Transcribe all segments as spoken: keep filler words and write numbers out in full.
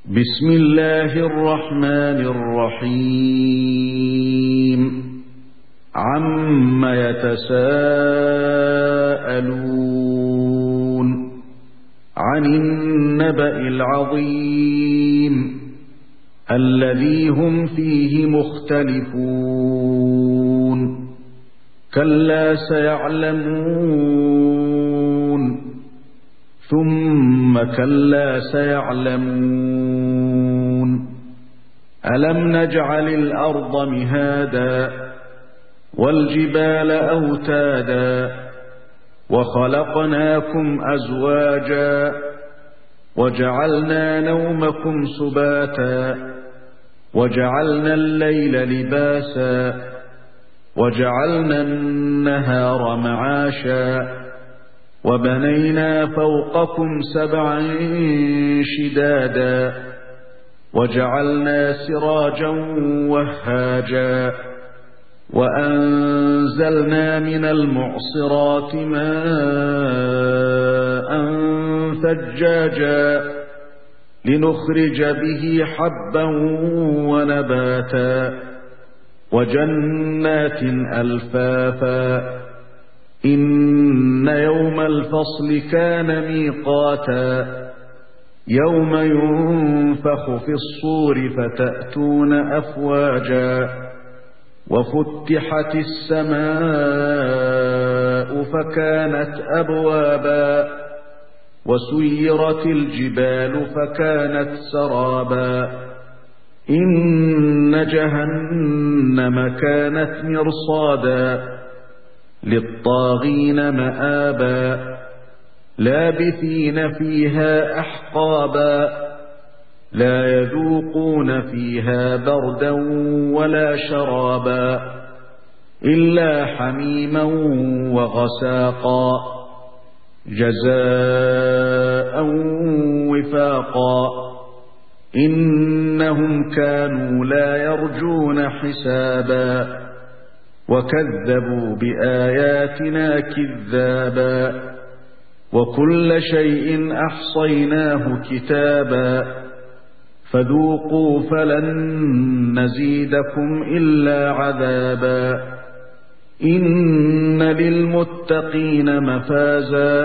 بسم الله الرحمن الرحيم عم يتساءلون عن النبأ العظيم الذي هم فيه مختلفون كلا سيعلمون ثم كلا سيعلمون ألم نجعل الأرض مهادا والجبال أوتادا وخلقناكم أزواجا وجعلنا نومكم سباتا وجعلنا الليل لباسا وجعلنا النهار معاشا وبنينا فوقكم سبعا شدادا وجعلنا سراجا وهاجا وأنزلنا من المعصرات ماء ثجاجا لنخرج به حبا ونباتا وجنات ألفافا إن يوم الفصل كان ميقاتا يوم ينفخ في الصور فتأتون أفواجا وفتحت السماء فكانت أبوابا وسيرت الجبال فكانت سرابا إن جهنم كانت مرصادا للطاغين مآبا لابثين فيها أحقابا لا يذوقون فيها بردا ولا شرابا إلا حميما وغساقا جزاء وفاقا إنهم كانوا لا يرجون حسابا وكذبوا بآياتنا كذابا وكل شيء أحصيناه كتابا فذوقوا فلن نزيدكم إلا عذابا إن للمتقين مفازا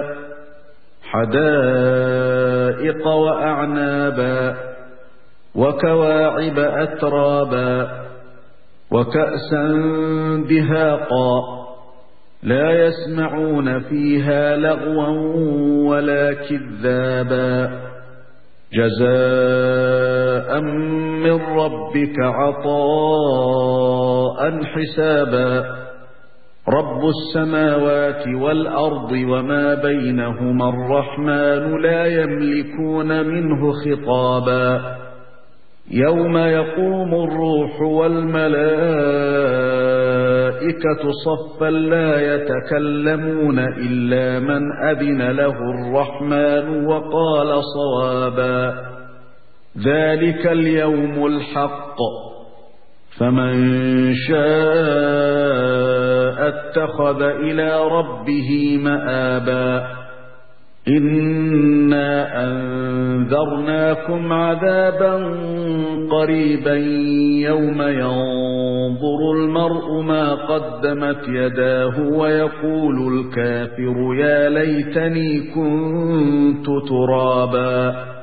حدائق وأعنابا وكواعب أترابا وكأسا دهاقا لا يسمعون فيها لغوا ولا كذابا جزاء من ربك عطاء حسابا رب السماوات والأرض وما بينهما الرحمن لا يملكون منه خطابا يوم يقوم الروح والملائكة صفا لا يتكلمون إلا من أذن له الرحمن وقال صوابا ذلك اليوم الحق فمن شاء اتخذ إلى ربه مآبا إنا أنذرناكم عذابا قريبا يوم ينظر المرء ما قدمت يداه ويقول الكافر يا ليتني كنت ترابا.